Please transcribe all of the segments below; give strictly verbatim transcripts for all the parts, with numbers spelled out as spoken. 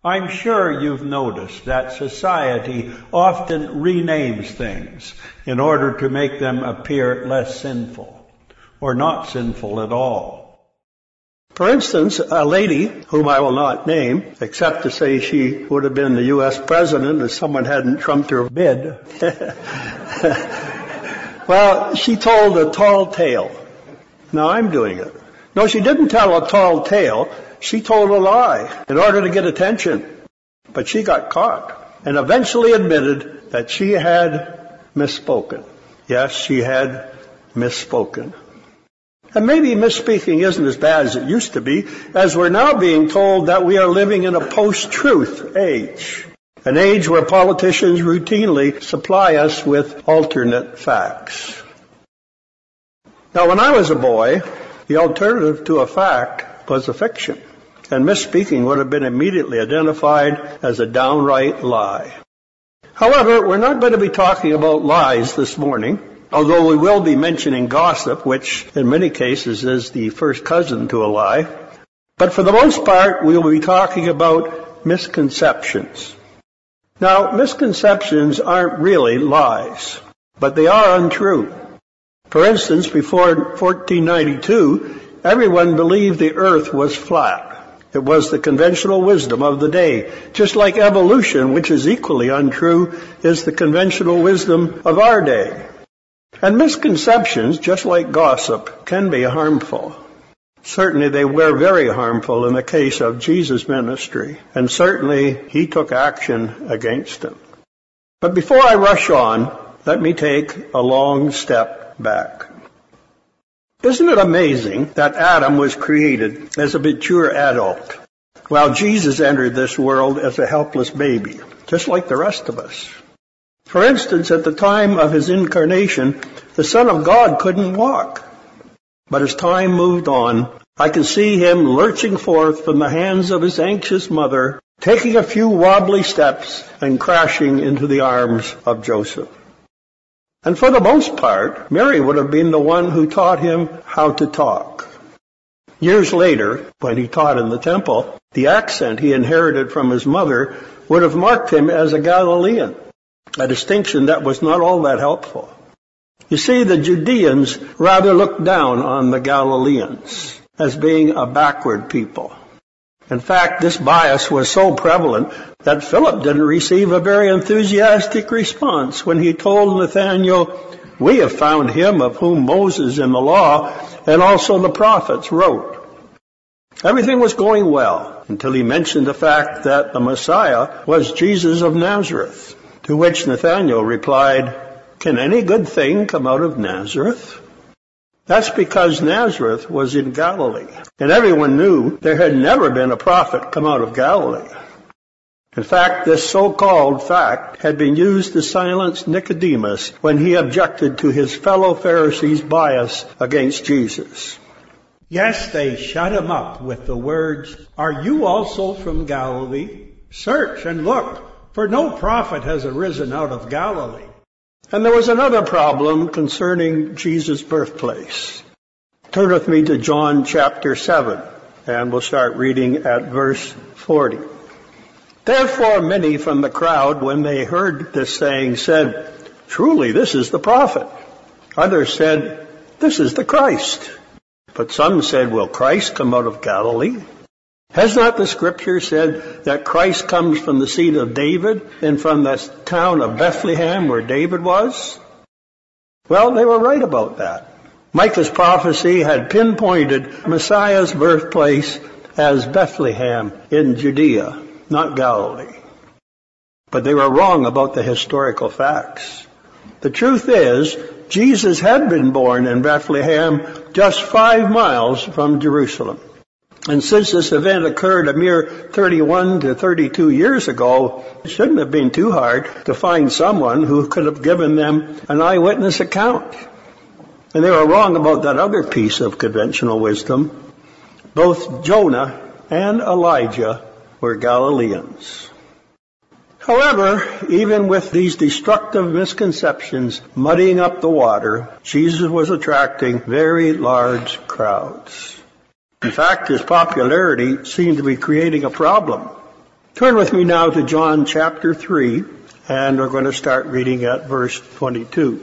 I'm sure you've noticed that society often renames things in order to make them appear less sinful, or not sinful at all. For instance, a lady, whom I will not name, except to say she would have been the U S president if someone hadn't trumped her bid. Well, she told a tall tale. Now I'm doing it. No, she didn't tell a tall tale. She told a lie in order to get attention. But she got caught and eventually admitted that she had misspoken. Yes, she had misspoken. And maybe misspeaking isn't as bad as it used to be, as we're now being told that we are living in a post-truth age. An age where politicians routinely supply us with alternate facts. Now, when I was a boy, the alternative to a fact was a fiction, and misspeaking would have been immediately identified as a downright lie. However, we're not going to be talking about lies this morning, although we will be mentioning gossip, which in many cases is the first cousin to a lie. But for the most part, we will be talking about misconceptions. Now, misconceptions aren't really lies, but they are untrue. For instance, before fourteen ninety-two, everyone believed the earth was flat. It was the conventional wisdom of the day. Just like evolution, which is equally untrue, is the conventional wisdom of our day. And misconceptions, just like gossip, can be harmful. Certainly they were very harmful in the case of Jesus' ministry, and certainly he took action against them. But before I rush on, let me take a long step back. Isn't it amazing that Adam was created as a mature adult, while Jesus entered this world as a helpless baby, just like the rest of us? For instance, at the time of his incarnation, the Son of God couldn't walk. But as time moved on, I could see him lurching forth from the hands of his anxious mother, taking a few wobbly steps and crashing into the arms of Joseph. And for the most part, Mary would have been the one who taught him how to talk. Years later, when he taught in the temple, the accent he inherited from his mother would have marked him as a Galilean, a distinction that was not all that helpful. You see, the Judeans rather looked down on the Galileans as being a backward people. In fact, this bias was so prevalent that Philip didn't receive a very enthusiastic response when he told Nathanael, "We have found him of whom Moses in the law and also the prophets wrote." Everything was going well until he mentioned the fact that the Messiah was Jesus of Nazareth, to which Nathanael replied, "Can any good thing come out of Nazareth?" That's because Nazareth was in Galilee, and everyone knew there had never been a prophet come out of Galilee. In fact, this so-called fact had been used to silence Nicodemus when he objected to his fellow Pharisees' bias against Jesus. Yes, they shut him up with the words, "Are you also from Galilee? Search and look, for no prophet has arisen out of Galilee." And there was another problem concerning Jesus' birthplace. Turn with me to John chapter seven, and we'll start reading at verse forty. Therefore many from the crowd, when they heard this saying, said, "Truly this is the prophet." Others said, "This is the Christ." But some said, "Will Christ come out of Galilee? Has not the Scripture said that Christ comes from the seed of David and from the town of Bethlehem where David was?" Well, they were right about that. Micah's prophecy had pinpointed Messiah's birthplace as Bethlehem in Judea, not Galilee. But they were wrong about the historical facts. The truth is, Jesus had been born in Bethlehem just five miles from Jerusalem. And since this event occurred a mere thirty-one to thirty-two years ago, it shouldn't have been too hard to find someone who could have given them an eyewitness account. And they were wrong about that other piece of conventional wisdom. Both Jonah and Elijah were Galileans. However, even with these destructive misconceptions muddying up the water, Jesus was attracting very large crowds. In fact, his popularity seemed to be creating a problem. Turn with me now to John chapter three, and we're going to start reading at verse twenty-two.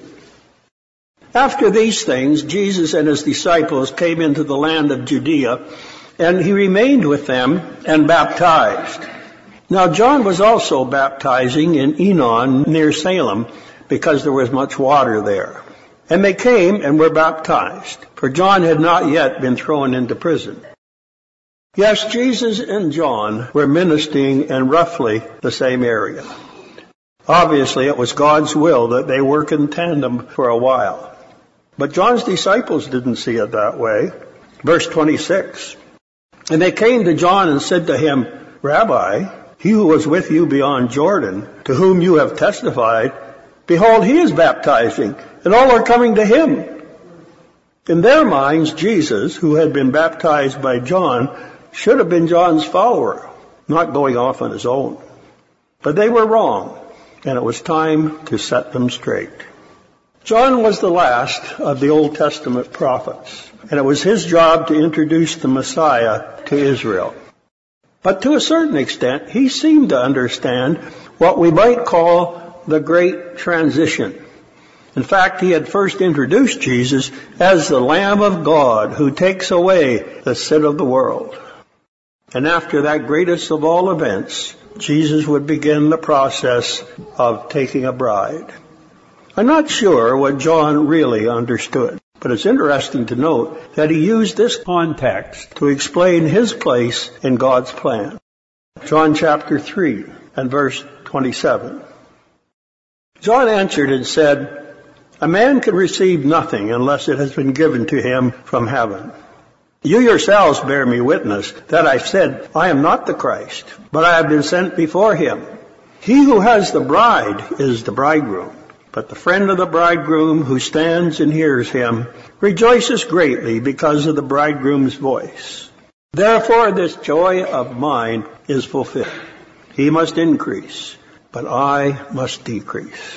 After these things, Jesus and his disciples came into the land of Judea, and he remained with them and baptized. Now John was also baptizing in Enon near Salem, because there was much water there. And they came and were baptized, for John had not yet been thrown into prison. Yes, Jesus and John were ministering in roughly the same area. Obviously, it was God's will that they work in tandem for a while. But John's disciples didn't see it that way. Verse twenty-six. And they came to John and said to him, Rabbi, he who was with you beyond Jordan, to whom you have testified, behold, he is baptizing, and all are coming to him. In their minds, Jesus, who had been baptized by John, should have been John's follower, not going off on his own. But they were wrong, and it was time to set them straight. John was the last of the Old Testament prophets, and it was his job to introduce the Messiah to Israel. But to a certain extent, he seemed to understand what we might call the Great Transition. In fact, he had first introduced Jesus as the Lamb of God who takes away the sin of the world. And after that greatest of all events, Jesus would begin the process of taking a bride. I'm not sure what John really understood, but it's interesting to note that he used this context to explain his place in God's plan. John chapter three and verse twenty-seven. John answered and said, A man can receive nothing unless it has been given to him from heaven. You yourselves bear me witness that I said, I am not the Christ, but I have been sent before him. He who has the bride is the bridegroom, but the friend of the bridegroom who stands and hears him rejoices greatly because of the bridegroom's voice. Therefore this joy of mine is fulfilled. He must increase, but I must decrease.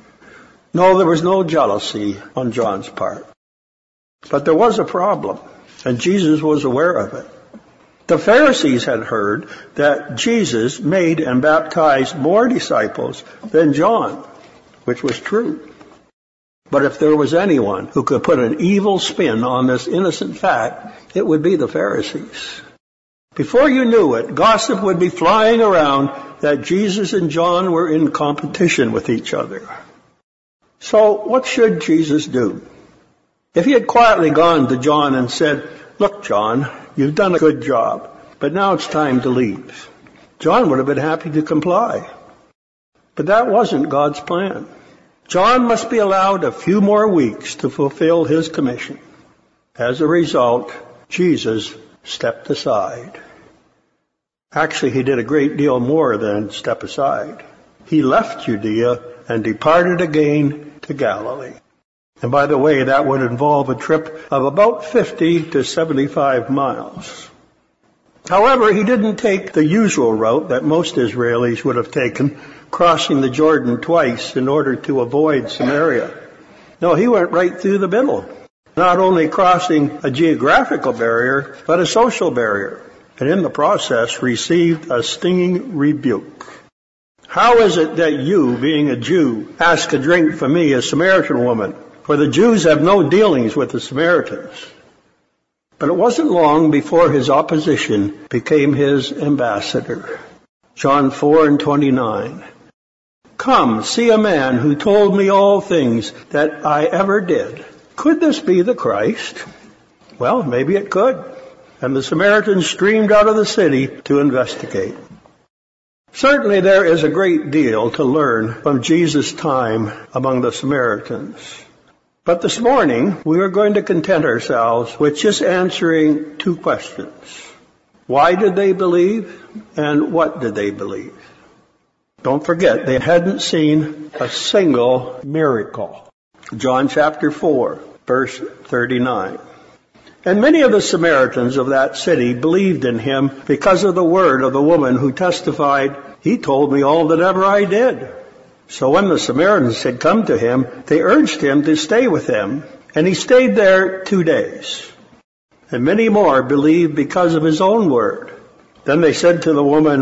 No, there was no jealousy on John's part. But there was a problem, and Jesus was aware of it. The Pharisees had heard that Jesus made and baptized more disciples than John, which was true. But if there was anyone who could put an evil spin on this innocent fact, it would be the Pharisees. Before you knew it, gossip would be flying around that Jesus and John were in competition with each other. So what should Jesus do? If he had quietly gone to John and said, Look, John, you've done a good job, but now it's time to leave, John would have been happy to comply. But that wasn't God's plan. John must be allowed a few more weeks to fulfill his commission. As a result, Jesus stepped aside. Actually, he did a great deal more than step aside. He left Judea and departed again to Galilee. And by the way, that would involve a trip of about fifty to seventy-five miles. However, he didn't take the usual route that most Israelis would have taken, crossing the Jordan twice in order to avoid Samaria. No, he went right through the middle, not only crossing a geographical barrier, but a social barrier, and in the process received a stinging rebuke. How is it that you, being a Jew, ask a drink from me, a Samaritan woman? For the Jews have no dealings with the Samaritans. But it wasn't long before his opposition became his ambassador. John four and twenty-nine. Come, see a man who told me all things that I ever did. Could this be the Christ? Well, maybe it could. And the Samaritans streamed out of the city to investigate. Certainly there is a great deal to learn from Jesus' time among the Samaritans. But this morning, we are going to content ourselves with just answering two questions. Why did they believe, and what did they believe? Don't forget, they hadn't seen a single miracle. John chapter four, verse thirty-nine. And many of the Samaritans of that city believed in him because of the word of the woman who testified, He told me all that ever I did. So when the Samaritans had come to him, they urged him to stay with them, and he stayed there two days. And many more believed because of his own word. Then they said to the woman,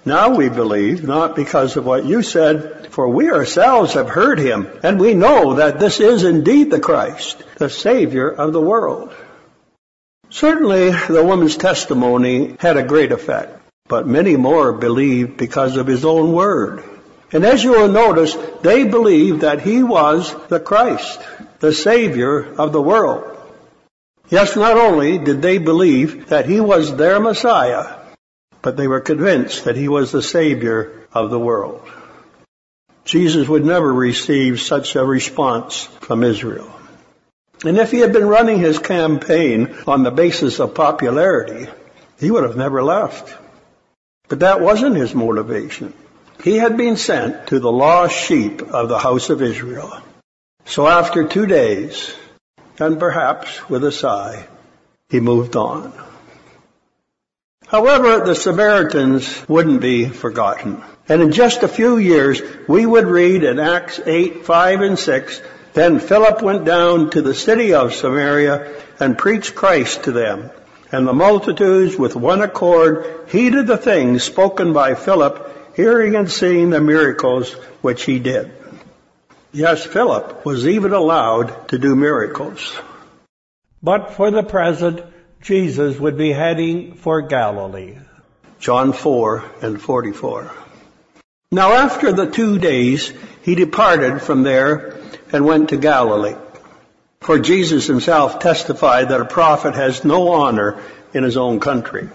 Now we believe, not because of what you said, for we ourselves have heard him, and we know that this is indeed the Christ, the Savior of the world. Certainly, the woman's testimony had a great effect, but many more believed because of his own word. And as you will notice, they believed that he was the Christ, the Savior of the world. Yes, not only did they believe that he was their Messiah, but they were convinced that he was the Savior of the world. Jesus would never receive such a response from Israel. And if he had been running his campaign on the basis of popularity, he would have never left. But that wasn't his motivation. He had been sent to the lost sheep of the house of Israel. So after two days, and perhaps with a sigh, he moved on. However, the Samaritans wouldn't be forgotten. And in just a few years, we would read in Acts eight, five, and six, then Philip went down to the city of Samaria and preached Christ to them. And the multitudes with one accord heeded the things spoken by Philip, hearing and seeing the miracles which he did. Yes, Philip was even allowed to do miracles. But for the present, Jesus would be heading for Galilee. John four and forty-four. Now after the two days, he departed from there and went to Galilee. For Jesus himself testified that a prophet has no honor in his own country.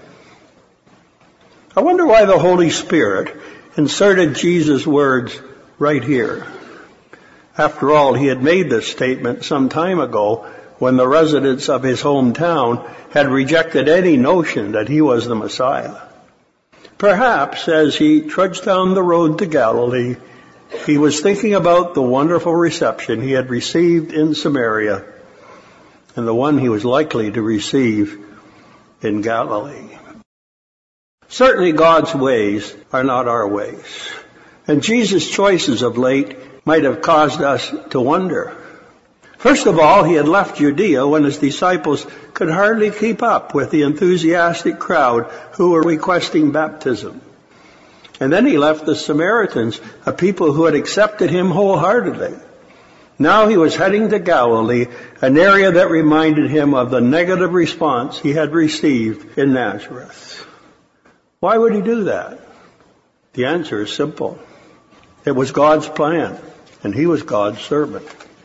I wonder why the Holy Spirit inserted Jesus' words right here. After all, he had made this statement some time ago when the residents of his hometown had rejected any notion that he was the Messiah. Perhaps as he trudged down the road to Galilee, he was thinking about the wonderful reception he had received in Samaria and the one he was likely to receive in Galilee. Certainly God's ways are not our ways. And Jesus' choices of late might have caused us to wonder. First of all, he had left Judea when his disciples could hardly keep up with the enthusiastic crowd who were requesting baptism. And then he left the Samaritans, a people who had accepted him wholeheartedly. Now he was heading to Galilee, an area that reminded him of the negative response he had received in Nazareth. Why would he do that? The answer is simple. It was God's plan, and he was God's servant.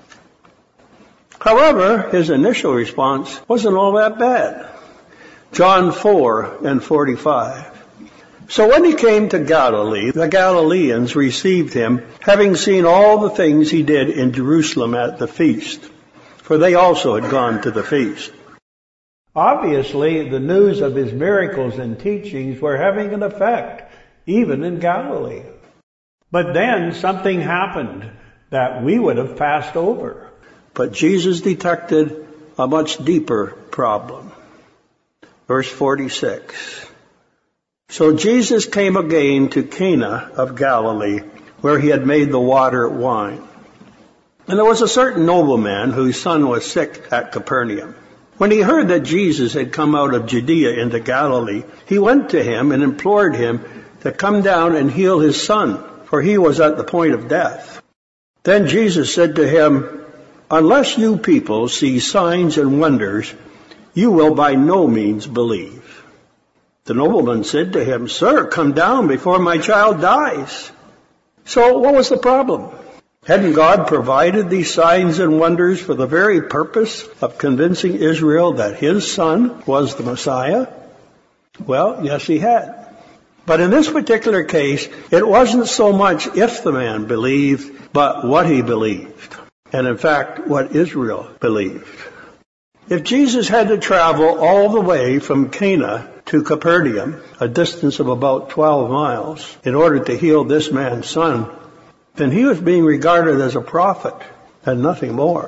However, his initial response wasn't all that bad. John four and forty-five. So when he came to Galilee, the Galileans received him, having seen all the things he did in Jerusalem at the feast, for they also had gone to the feast. Obviously, the news of his miracles and teachings were having an effect, even in Galilee. But then something happened that we would have passed over. But Jesus detected a much deeper problem. Verse forty-six. So Jesus came again to Cana of Galilee, where he had made the water wine. And there was a certain nobleman whose son was sick at Capernaum. When he heard that Jesus had come out of Judea into Galilee, he went to him and implored him to come down and heal his son, for he was at the point of death. Then Jesus said to him, "Unless you people see signs and wonders, you will by no means believe." The nobleman said to him, "Sir, come down before my child dies." So what was the problem? Hadn't God provided these signs and wonders for the very purpose of convincing Israel that his son was the Messiah? Well, yes, he had. But in this particular case, it wasn't so much if the man believed, but what he believed. And in fact, what Israel believed. If Jesus had to travel all the way from Cana to Capernaum, a distance of about twelve miles, in order to heal this man's son, then he was being regarded as a prophet and nothing more.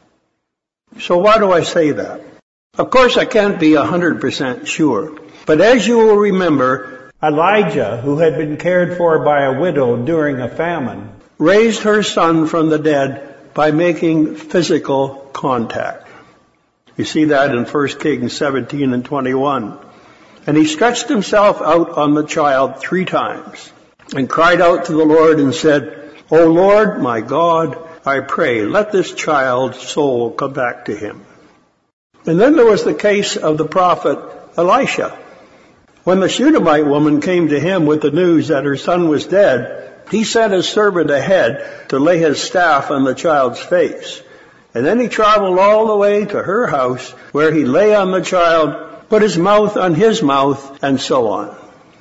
So why do I say that? Of course, I can't be one hundred percent sure. But as you will remember, Elijah, who had been cared for by a widow during a famine, raised her son from the dead by making physical contact. You see that in First Kings seventeen and twenty-one. And he stretched himself out on the child three times and cried out to the Lord and said, O Lord, my God, I pray, let this child's soul come back to him. And then there was the case of the prophet Elisha. When the Shunammite woman came to him with the news that her son was dead, he sent his servant ahead to lay his staff on the child's face. And then he traveled all the way to her house, where he lay on the child, put his mouth on his mouth, and so on.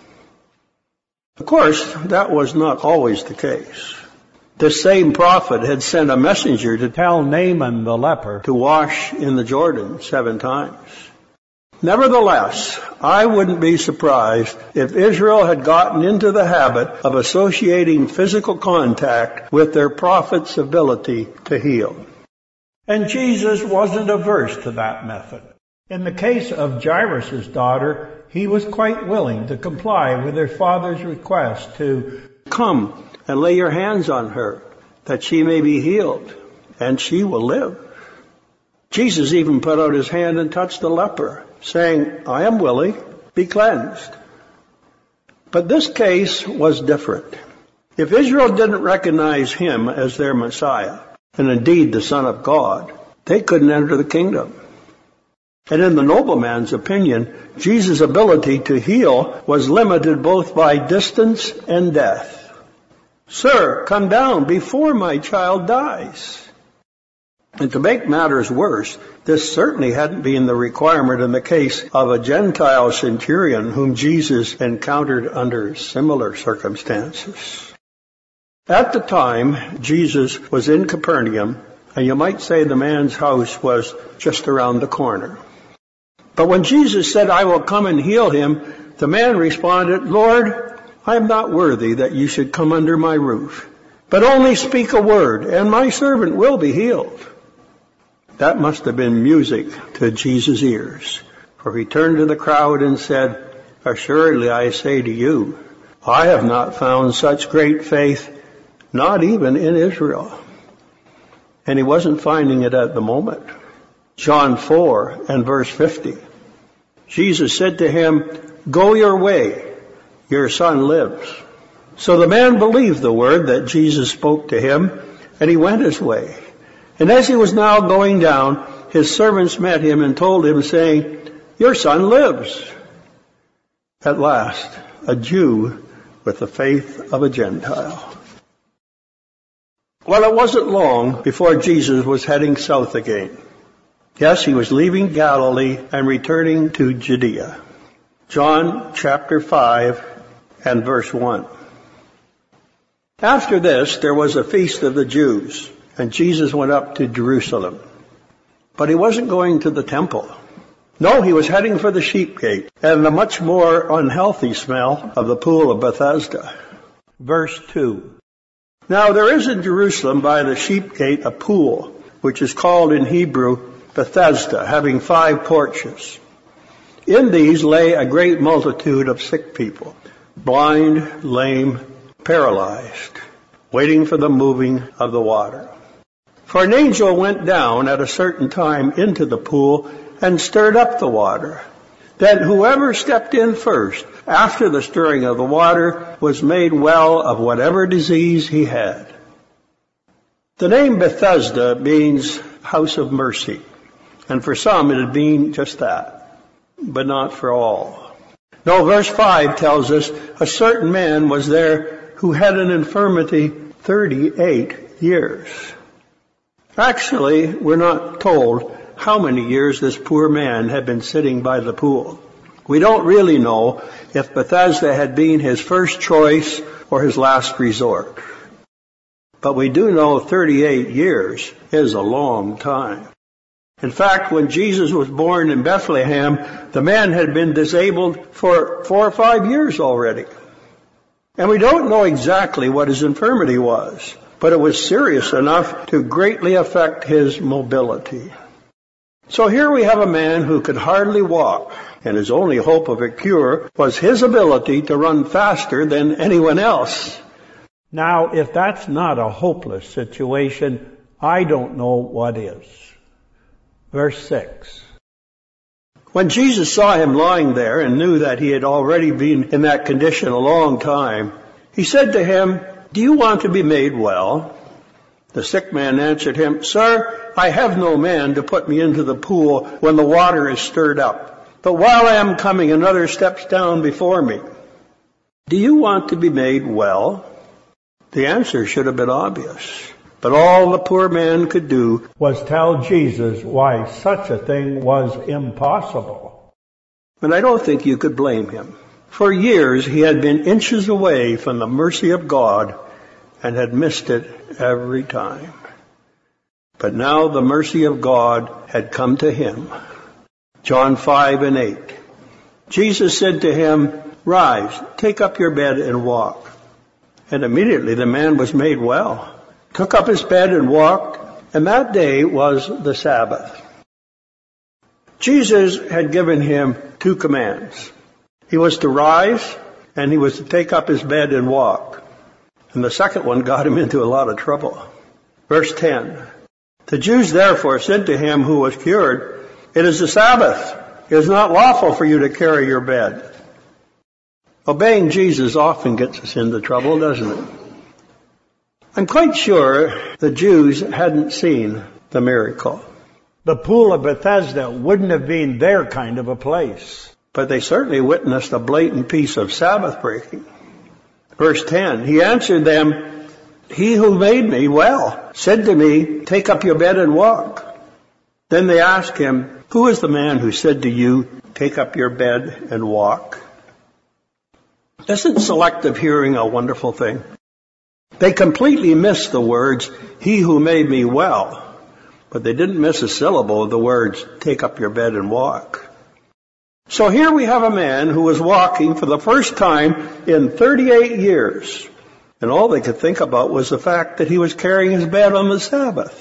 Of course, that was not always the case. This same prophet had sent a messenger to Tell Naaman the leper to wash in the Jordan seven times. Nevertheless, I wouldn't be surprised if Israel had gotten into the habit of associating physical contact with their prophet's ability to heal. And Jesus wasn't averse to that method. In the case of Jairus' daughter, he was quite willing to comply with her father's request to come and lay your hands on her, that she may be healed, and she will live. Jesus even put out his hand and touched the leper, saying, I am willing, be cleansed. But this case was different. If Israel didn't recognize him as their Messiah, and indeed the Son of God, they couldn't enter the kingdom. And in the nobleman's opinion, Jesus' ability to heal was limited both by distance and death. Sir, come down before my child dies. And to make matters worse, this certainly hadn't been the requirement in the case of a Gentile centurion whom Jesus encountered under similar circumstances. At the time, Jesus was in Capernaum, and you might say the man's house was just around the corner. But when Jesus said, I will come and heal him, the man responded, Lord, I am not worthy that you should come under my roof, but only speak a word, and my servant will be healed. That must have been music to Jesus' ears, for he turned to the crowd and said, Assuredly I say to you, I have not found such great faith, not even in Israel. And he wasn't finding it at the moment. John four and verse fifty. Jesus said to him, Go your way, your son lives. So the man believed the word that Jesus spoke to him, and he went his way. And as he was now going down, his servants met him and told him, saying, Your son lives. At last, a Jew with the faith of a Gentile. Well, it wasn't long before Jesus was heading south again. Yes, he was leaving Galilee and returning to Judea. John chapter five and verse one. After this, there was a feast of the Jews, and Jesus went up to Jerusalem. But he wasn't going to the temple. No, he was heading for the sheep gate and the much more unhealthy smell of the pool of Bethesda. Verse two. Now there is in Jerusalem by the sheep gate a pool, which is called in Hebrew Bethesda, having five porches. In these lay a great multitude of sick people, blind, lame, paralyzed, waiting for the moving of the water. For an angel went down at a certain time into the pool and stirred up the water. Then whoever stepped in first, after the stirring of the water, was made well of whatever disease he had. The name Bethesda means house of mercy, and for some it had been just that, but not for all. No, verse five tells us a certain man was there who had an infirmity thirty-eight years. Actually, we're not told how many years this poor man had been sitting by the pool. We don't really know if Bethesda had been his first choice or his last resort. But we do know thirty-eight years is a long time. In fact, when Jesus was born in Bethlehem, the man had been disabled for four or five years already. And we don't know exactly what his infirmity was, but it was serious enough to greatly affect his mobility. So here we have a man who could hardly walk, and his only hope of a cure was his ability to run faster than anyone else. Now, if that's not a hopeless situation, I don't know what is. Verse six. When Jesus saw him lying there and knew that he had already been in that condition a long time, he said to him, "Do you want to be made well?" The sick man answered him, "Sir, I have no man to put me into the pool when the water is stirred up. But while I am coming, another steps down before me. Do you want to be made well?" The answer should have been obvious. But all the poor man could do was tell Jesus why such a thing was impossible. And I don't think you could blame him. For years he had been inches away from the mercy of God and had missed it every time. But now the mercy of God had come to him. John five and eight. Jesus said to him, "Rise, take up your bed and walk." And immediately the man was made well, took up his bed and walked, and that day was the Sabbath. Jesus had given him two commands. He was to rise, and he was to take up his bed and walk. And the second one got him into a lot of trouble. Verse ten. The Jews therefore said to him who was cured, "It is the Sabbath. It is not lawful for you to carry your bed." Obeying Jesus often gets us into trouble, doesn't it? I'm quite sure the Jews hadn't seen the miracle. The pool of Bethesda wouldn't have been their kind of a place. But they certainly witnessed a blatant piece of Sabbath breaking. Verse ten, he answered them, "He who made me well said to me, 'Take up your bed and walk.'" Then they asked him, "Who is the man who said to you, 'Take up your bed and walk'?" Isn't selective hearing a wonderful thing? They completely missed the words, "He who made me well," but they didn't miss a syllable of the words, "Take up your bed and walk." So here we have a man who was walking for the first time in thirty-eight years, and all they could think about was the fact that he was carrying his bed on the Sabbath.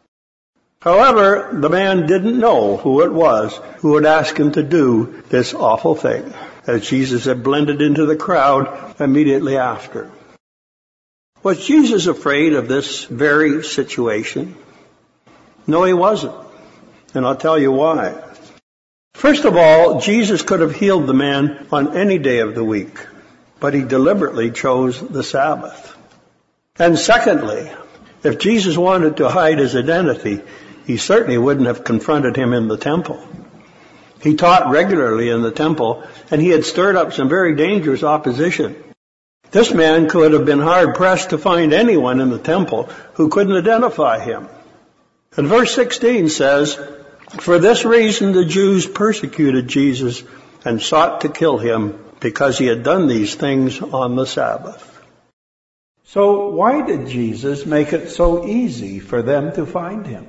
However, the man didn't know who it was who would ask him to do this awful thing, as Jesus had blended into the crowd immediately after. Was Jesus afraid of this very situation? No, he wasn't. And I'll tell you why. First of all, Jesus could have healed the man on any day of the week, but he deliberately chose the Sabbath. And secondly, if Jesus wanted to hide his identity, he certainly wouldn't have confronted him in the temple. He taught regularly in the temple, and he had stirred up some very dangerous opposition. This man could have been hard-pressed to find anyone in the temple who couldn't identify him. And verse sixteen says, "For this reason the Jews persecuted Jesus and sought to kill him, because he had done these things on the Sabbath." So why did Jesus make it so easy for them to find him?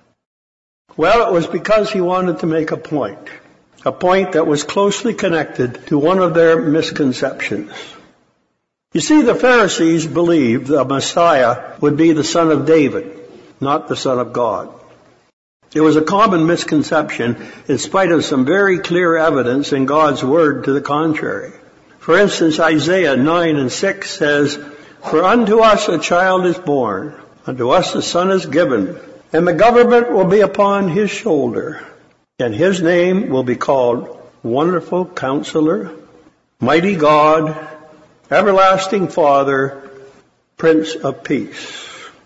Well, it was because he wanted to make a point, a point that was closely connected to one of their misconceptions. You see, the Pharisees believed the Messiah would be the son of David, not the Son of God. It was a common misconception in spite of some very clear evidence in God's Word to the contrary. For instance, Isaiah nine and six says, "For unto us a child is born, unto us a son is given, and the government will be upon his shoulder, and his name will be called Wonderful Counselor, Mighty God, Everlasting Father, Prince of Peace."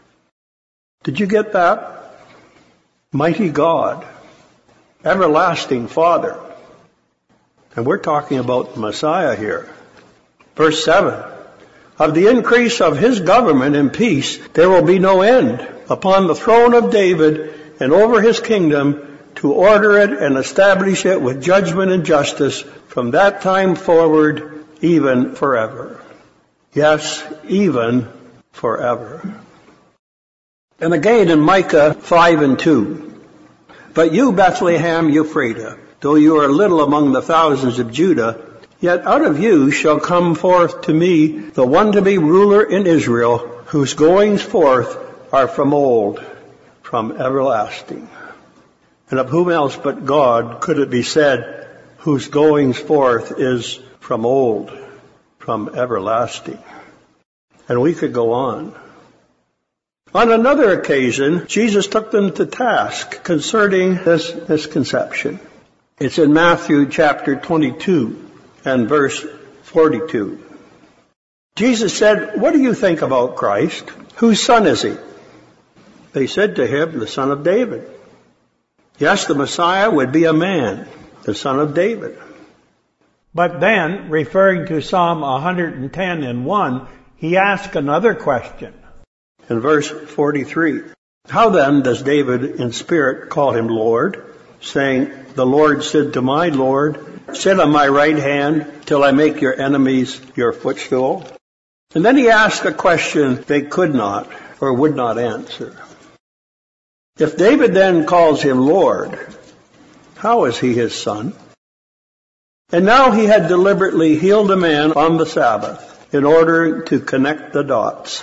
Did you get that? Mighty God, Everlasting Father. And we're talking about the Messiah here. Verse seven, "Of the increase of his government and peace there will be no end upon the throne of David and over his kingdom, to order it and establish it with judgment and justice from that time forward, even forever." Yes, even forever. And again in Micah five and two, "But you, Bethlehem Ephratah, though you are little among the thousands of Judah, yet out of you shall come forth to me the one to be ruler in Israel, whose goings forth are from old, from everlasting." And of whom else but God could it be said, whose goings forth is from old, from everlasting? And we could go on. On another occasion, Jesus took them to task concerning this misconception. It's in Matthew chapter twenty-two and verse forty-two. Jesus said, "What do you think about Christ? Whose son is he?" They said to him, "The son of David." Yes, the Messiah would be a man, the son of David. But then, referring to Psalm one hundred ten and one, he asked another question. In verse forty-three, "How then does David in spirit call him Lord, saying, 'The Lord said to my Lord, sit on my right hand till I make your enemies your footstool?'" And then he asked a question they could not or would not answer. If David then calls him Lord, how is he his son? And now he had deliberately healed a man on the Sabbath in order to connect the dots.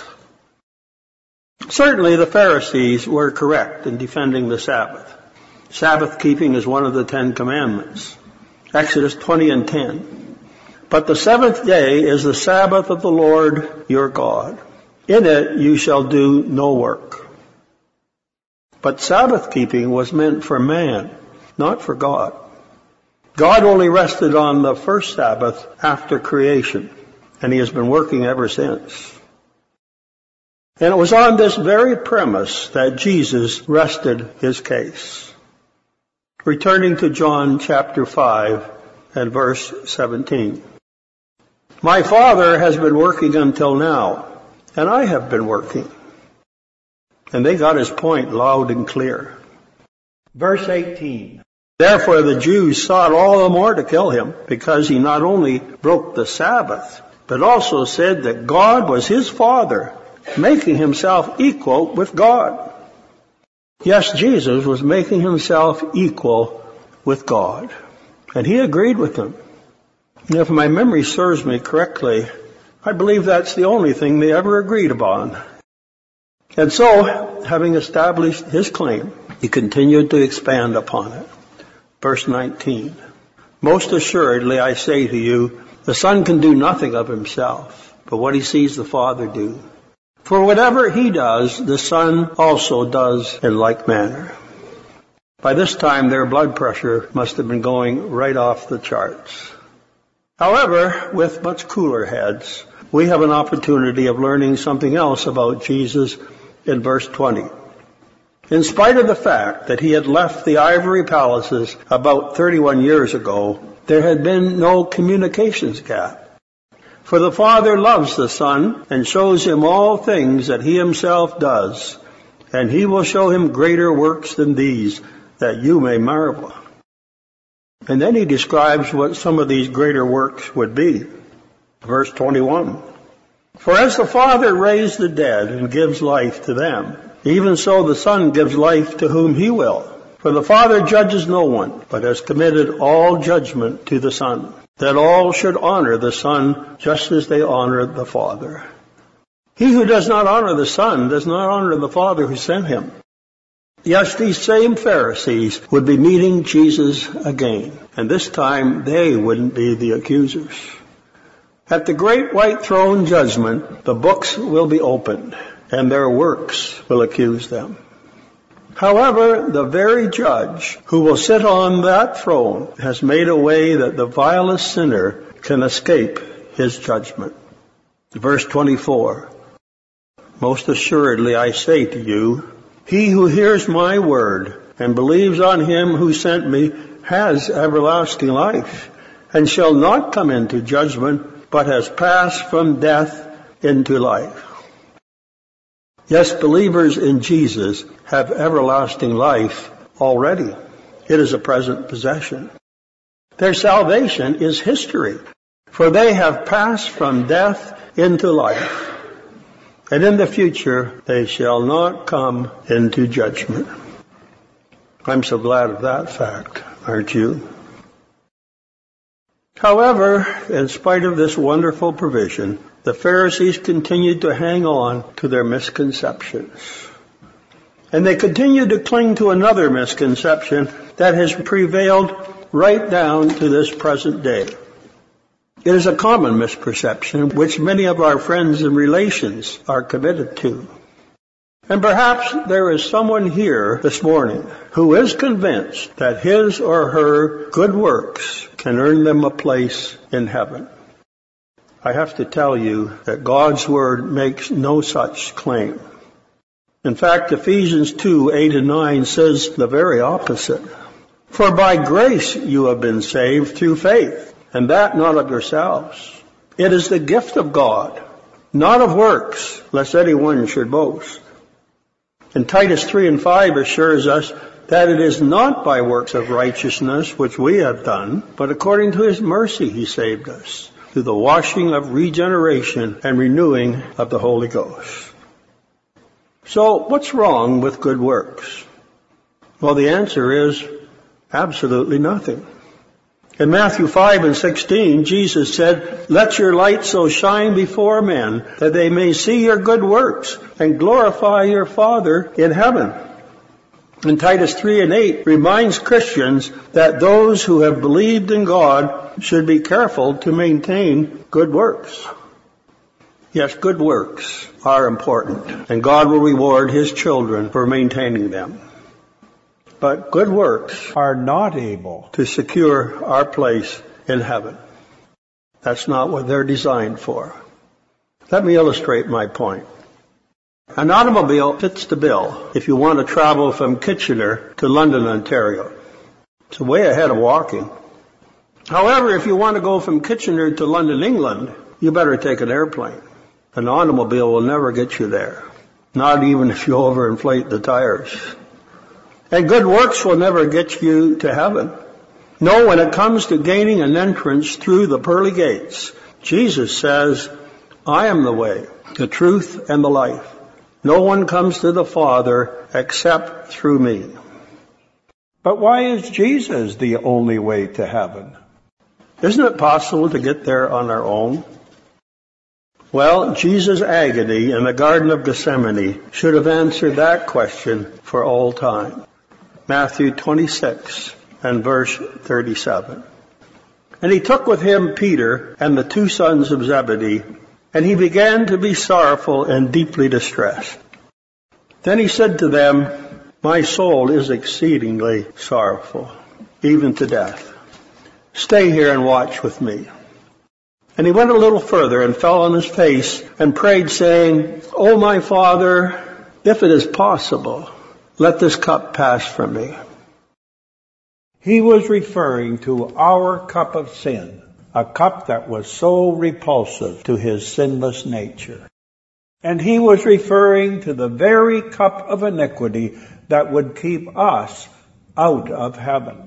Certainly the Pharisees were correct in defending the Sabbath. Sabbath keeping is one of the Ten Commandments. Exodus twenty and ten. "But the seventh day is the Sabbath of the Lord your God. In it you shall do no work." But Sabbath keeping was meant for man, not for God. God only rested on the first Sabbath after creation, and he has been working ever since. And it was on this very premise that Jesus rested his case. Returning to John chapter five and verse seventeen. "My Father has been working until now, and I have been working." And they got his point loud and clear. Verse eighteen. "Therefore the Jews sought all the more to kill him, because he not only broke the Sabbath, but also said that God was his Father, making himself equal with God." Yes, Jesus was making himself equal with God. And he agreed with them. And if my memory serves me correctly, I believe that's the only thing they ever agreed upon. And so, having established his claim, he continued to expand upon it. Verse nineteen, "Most assuredly I say to you, the Son can do nothing of himself, but what he sees the Father do. For whatever he does, the Son also does in like manner." By this time, their blood pressure must have been going right off the charts. However, with much cooler heads, we have an opportunity of learning something else about Jesus in verse twenty. In spite of the fact that he had left the ivory palaces about thirty-one years ago, there had been no communications gap. For the Father loves the Son and shows him all things that he himself does, and he will show him greater works than these, that you may marvel. And then he describes what some of these greater works would be. Verse twenty-one. "For as the Father raised the dead and gives life to them, even so the Son gives life to whom he will. For the Father judges no one, but has committed all judgment to the Son, that all should honor the Son just as they honor the Father. He who does not honor the Son does not honor the Father who sent him." Yes, these same Pharisees would be meeting Jesus again, and this time they wouldn't be the accusers. At the great white throne judgment, the books will be opened, and their works will accuse them. However, the very judge who will sit on that throne has made a way that the vilest sinner can escape his judgment. Verse twenty-four, "Most assuredly I say to you, he who hears my word and believes on him who sent me has everlasting life, and shall not come into judgment, but has passed from death into life." Yes, believers in Jesus have everlasting life already. It is a present possession. Their salvation is history, for they have passed from death into life. And in the future, they shall not come into judgment. I'm so glad of that fact, aren't you? However, in spite of this wonderful provision, the Pharisees continued to hang on to their misconceptions. And they continued to cling to another misconception that has prevailed right down to this present day. It is a common misperception which many of our friends and relations are committed to. And perhaps there is someone here this morning who is convinced that his or her good works can earn them a place in heaven. I have to tell you that God's Word makes no such claim. In fact, Ephesians two, eight and nine says the very opposite. For by grace you have been saved through faith, and that not of yourselves. It is the gift of God, not of works, lest anyone should boast. And Titus three and five assures us that it is not by works of righteousness which we have done, but according to His mercy He saved us, through the washing of regeneration and renewing of the Holy Ghost. So, what's wrong with good works? Well, the answer is absolutely nothing. In Matthew five and sixteen, Jesus said, "Let your light so shine before men that they may see your good works and glorify your Father in heaven." And Titus three and eight reminds Christians that those who have believed in God should be careful to maintain good works. Yes, good works are important, and God will reward His children for maintaining them. But good works are not able to secure our place in heaven. That's not what they're designed for. Let me illustrate my point. An automobile fits the bill if you want to travel from Kitchener to London, Ontario. It's way ahead of walking. However, if you want to go from Kitchener to London, England, you better take an airplane. An automobile will never get you there, not even if you overinflate the tires. And good works will never get you to heaven. No, when it comes to gaining an entrance through the pearly gates, Jesus says, "I am the way, the truth, and the life. No one comes to the Father except through me." But why is Jesus the only way to heaven? Isn't it possible to get there on our own? Well, Jesus' agony in the Garden of Gethsemane should have answered that question for all time. Matthew twenty-six and verse thirty-seven. "And he took with him Peter and the two sons of Zebedee, and he began to be sorrowful and deeply distressed. Then he said to them, 'My soul is exceedingly sorrowful, even to death. Stay here and watch with me.' And he went a little further and fell on his face and prayed, saying, 'O my Father, if it is possible, let this cup pass from me.'" He was referring to our cup of sin, a cup that was so repulsive to His sinless nature. And He was referring to the very cup of iniquity that would keep us out of heaven.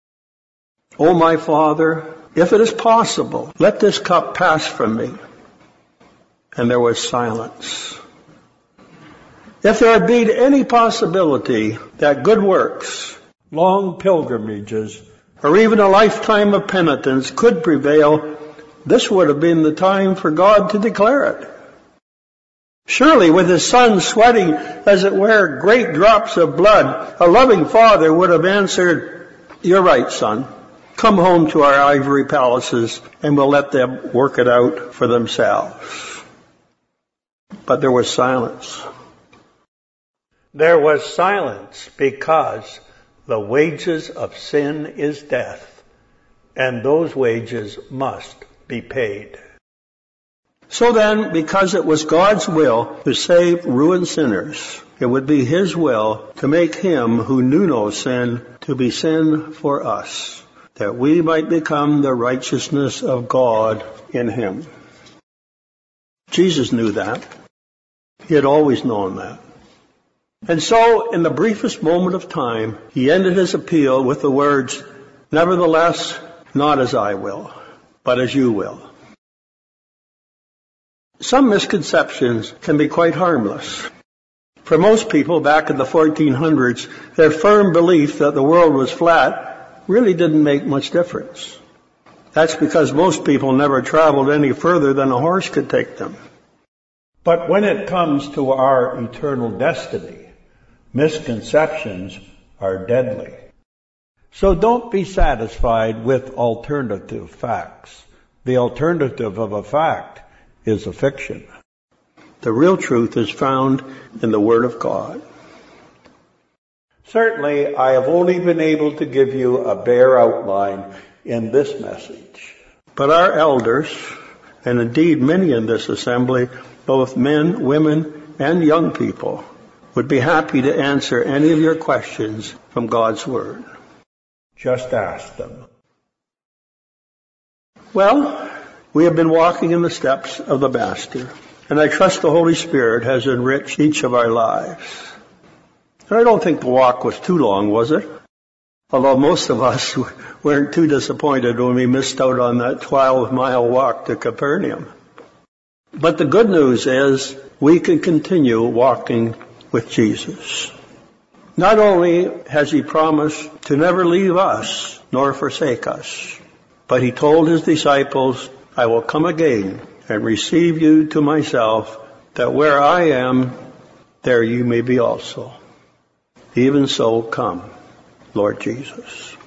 "O my Father, if it is possible, let this cup pass from me." And there was silence. If there had been any possibility that good works, long pilgrimages, or even a lifetime of penitence could prevail, this would have been the time for God to declare it. Surely, with His Son sweating, as it were, great drops of blood, a loving Father would have answered, "You're right, Son. Come home to our ivory palaces, and we'll let them work it out for themselves." But there was silence. There was silence because the wages of sin is death, and those wages must be paid. So then, because it was God's will to save ruined sinners, it would be His will to make Him who knew no sin to be sin for us, that we might become the righteousness of God in Him. Jesus knew that. He had always known that. And so, in the briefest moment of time, He ended His appeal with the words, "Nevertheless, not as I will, but as you will." Some misconceptions can be quite harmless. For most people back in the fourteen hundreds, their firm belief that the world was flat really didn't make much difference. That's because most people never traveled any further than a horse could take them. But when it comes to our eternal destiny, misconceptions are deadly. So don't be satisfied with alternative facts. The alternative of a fact is a fiction. The real truth is found in the Word of God. Certainly, I have only been able to give you a bare outline in this message. But our elders, and indeed many in this assembly, both men, women, and young people, would be happy to answer any of your questions from God's Word. Just ask them. Well, we have been walking in the steps of the Master, and I trust the Holy Spirit has enriched each of our lives. And I don't think the walk was too long, was it? Although most of us weren't too disappointed when we missed out on that twelve-mile walk to Capernaum. But the good news is we can continue walking with Jesus. Not only has He promised to never leave us nor forsake us, but He told His disciples, I will come again and receive you to myself, that where I am, there you may be also. Even so, come, Lord Jesus.